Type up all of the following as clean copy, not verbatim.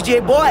DJ Boy.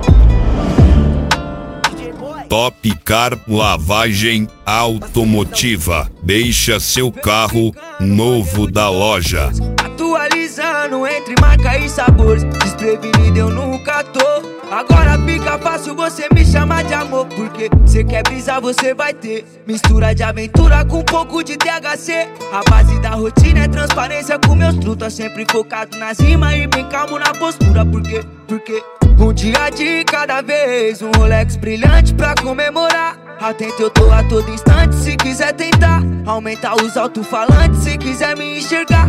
Top Car Lavagem Automotiva. Deixa seu carro novo da loja. Atualizando entre marca e sabores. Desprevenido eu nunca tô. Agora fica fácil você me chamar de amor, porque cê quer brisar, você vai ter mistura de aventura com um pouco de THC. A base da rotina é transparência com meus trutas, sempre focado nas rimas e bem calmo na postura. Porque um dia de cada vez, um Rolex brilhante pra comemorar. Atento eu tô a todo instante, se quiser tentar aumentar os alto-falantes, se quiser me enxergar.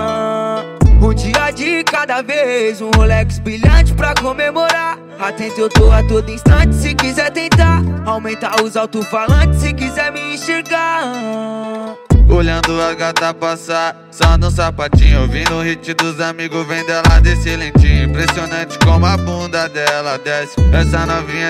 Um dia de cada vez, um Rolex brilhante pra comemorar. Atento eu tô a todo instante, se quiser tentar aumentar os alto-falantes, se quiser me enxergar. Olhando a gata passar, só no sapatinho, ouvindo o hit dos amigos, vem dela desse lentinho. Impressionante como a bunda dela desce, essa novinha é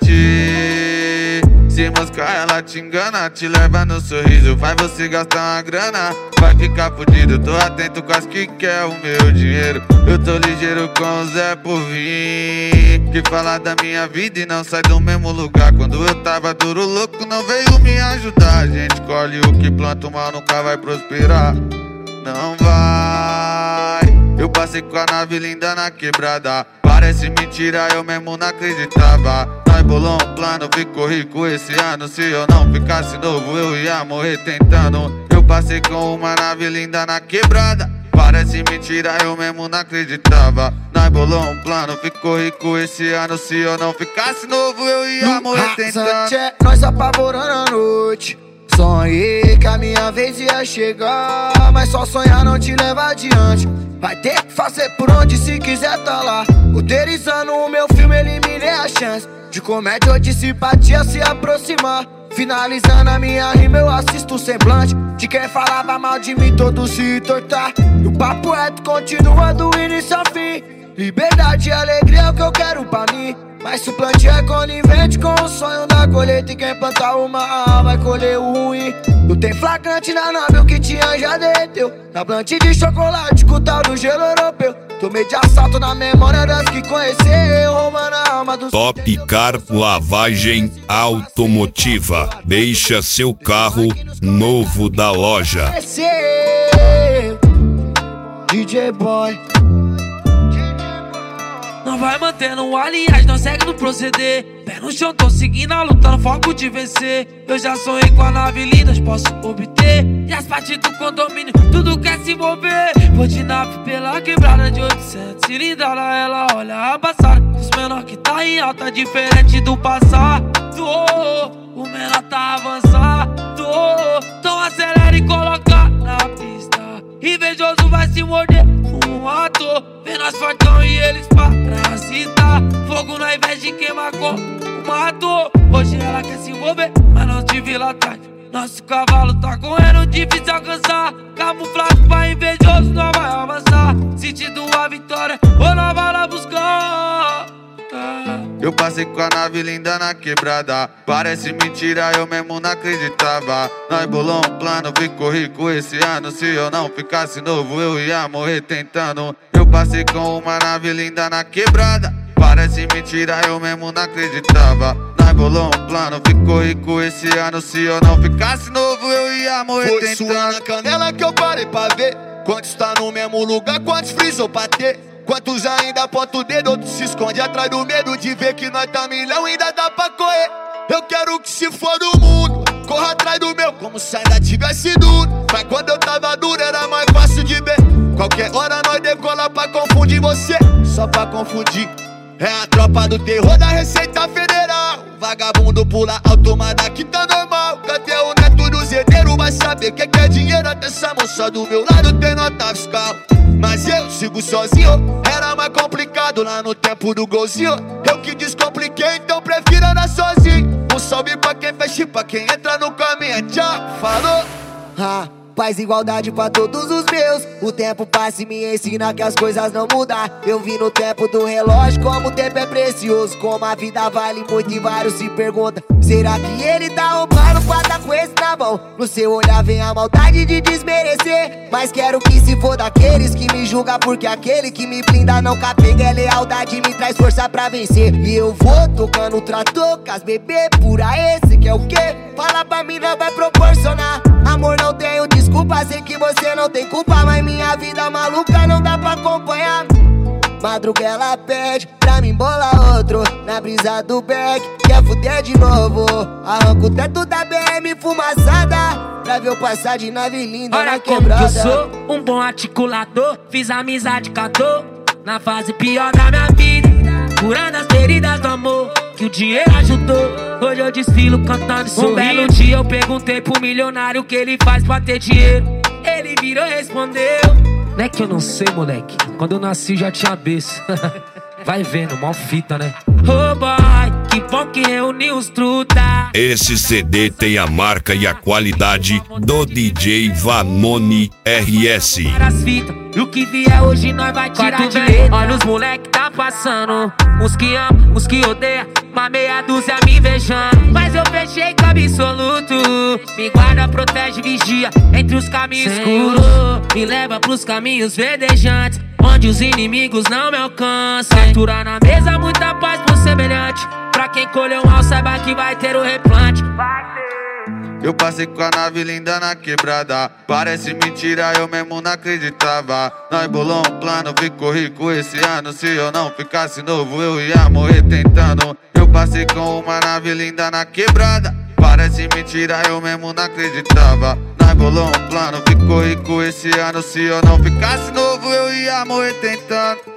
7. Se moscar ela te engana, te leva no sorriso, faz você gastar uma grana, vai ficar fudido. Tô atento com as que quer o meu dinheiro, eu tô ligeiro com o Zé por vir, que fala da minha vida e não sai do mesmo lugar. Quando eu tava duro, louco, não veio me ajudar. A gente colhe o que planta, o mal nunca vai prosperar, não vai. Eu passei com a nave linda na quebrada, parece mentira, eu mesmo não acreditava. Nós bolou um plano, ficou rico esse ano. Se eu não ficasse novo, eu ia morrer tentando. Eu passei com uma nave linda na quebrada, parece mentira, eu mesmo não acreditava. Nós bolou um plano, ficou rico esse ano. Se eu não ficasse novo, eu ia morrer tentando. Nós apavorando a noite, sonhei que a minha vez ia chegar, mas só sonhar não te leva adiante. Vai ter que fazer por onde se quiser tá lá. Roteirizando o meu filme, eliminei a chance de comédia ou de simpatia se aproximar. Finalizando a minha rima, eu assisto o semblante de quem falava mal de mim, todo se tortar. E o papo reto continua do início ao fim. Liberdade e alegria é o que eu quero pra mim, mas se o plantio é conivente com o sonho da colheita, e quem plantar o mal vai colher o ruim. Não tem flagrante na nave, o que tinha já derreteu na plantio de chocolate com o tal do gelo europeu. Tomei de assalto na memória das que conheceu, roubando a alma dos... Top Car Lavagem Automotiva. Deixa seu carro novo da loja. DJ Boy. Não vai mantendo a linhagem, não segue no proceder. Pé no chão, tô seguindo a luta, no foco de vencer. Eu já sonhei com a nave linda, posso obter. E as partes do condomínio, tudo quer se envolver. Vou de nave pela quebrada de 800 cilindrada, ela olha a passar. Os menor que tá em alta, diferente do passado. O menor tá avançado, então acelera e coloca na pista. Invejoso vai se morder um ator, vendo as fortão e eles parasitar. Fogo na inveja de quem marcou o mato. Hoje ela quer se envolver, mas não te vi lá atrás. Nosso cavalo tá correndo, difícil alcançar. Camuflado pra invejoso, não vai avançar. Sentindo a vitória, ou não vai lá buscar. Eu passei com a nave linda na quebrada, parece mentira, eu mesmo não acreditava. Nós bolou um plano, ficou rico esse ano. Se eu não ficasse novo, eu ia morrer tentando. Eu passei com uma nave linda na quebrada, parece mentira, eu mesmo não acreditava. Nós bolou um plano, ficou rico esse ano. Se eu não ficasse novo, eu ia morrer tentando. Foi suando na canela que eu parei pra ver quantos tá no mesmo lugar, quantos frisou pra ter. Quantos ainda aponta o dedo, outros se esconde atrás do medo de ver que nós tá milhão, ainda dá pra correr. Eu quero que se for do mundo, corra atrás do meu, como se ainda tivesse duro. Mas quando eu tava duro era mais fácil de ver. Qualquer hora nós decola pra confundir você, só pra confundir. É a tropa do terror da Receita Federal. Vagabundo pula alto, mas daqui tá normal. Cadê o neto do zedeiro? Vai saber que é dinheiro. Até essa moça do meu lado tem nota fiscal, mas eu sigo sozinho. Era mais complicado lá no tempo do golzinho. Eu que descompliquei, então prefiro andar sozinho. Um salve pra quem fecha e pra quem entra no caminho. Tchau, falou. Paz e igualdade pra todos os meus. O tempo passa e me ensina que as coisas não mudam. Eu vi no tempo do relógio como o tempo é precioso, como a vida vale muito e vários se perguntam Será que ele tá roubando pra tá com esse na mão? No seu olhar vem a maldade de desmerecer, mas quero que se for daqueles que me julga, porque aquele que me blinda não capega é lealdade, me traz força pra vencer. E eu vou tocando o trator com as bebê pura, esse que é o quê? Fala pra mim, não vai proporcionar. Amor, não tenho desculpa, sei que você não tem culpa, mas minha vida maluca não dá pra acompanhar. Madruga ela pede pra mim bolar outro na brisa do Beck, quer fuder de novo. Arranco o teto da BM fumaçada pra ver eu passar de nave linda. Olha na como quebrada. que eu sou um bom articulador, fiz amizade com a dor na fase pior da minha vida, curando as feridas do amor que o dinheiro ajudou. Hoje eu desfilo cantando e sorrindo. Um belo dia eu perguntei pro milionário o que ele faz pra ter dinheiro. Ele virou e respondeu: não é que eu não sei, moleque, quando eu nasci já tinha berço. Vai vendo, mó fita, né? Oh boy, que bom que reuniu os truta. Esse CD tem a marca e a qualidade do DJ Vanoni RS. As fitas, e o que vier hoje nós vai tirar de letra. Olha os moleque tá passando, uns que amam, uns que odeiam, uma meia dúzia me invejando. Mas eu fechei com absoluto, me guarda, protege, vigia entre os caminhos escuros, me leva pros caminhos verdejantes, onde os inimigos não me alcançam. Fartura na mesa, muita paz pro semelhante, pra quem colheu mal saiba que vai ter o replante. Eu passei com a nave linda na quebrada, parece mentira, eu mesmo não acreditava. Nós bolou um plano, ficou rico esse ano. Se eu não ficasse novo, eu ia morrer tentando. Eu passei com uma nave linda na quebrada, parece mentira, eu mesmo não acreditava. Nós bolou um plano, ficou rico esse ano. Se eu não ficasse novo, eu ia morrer tentando.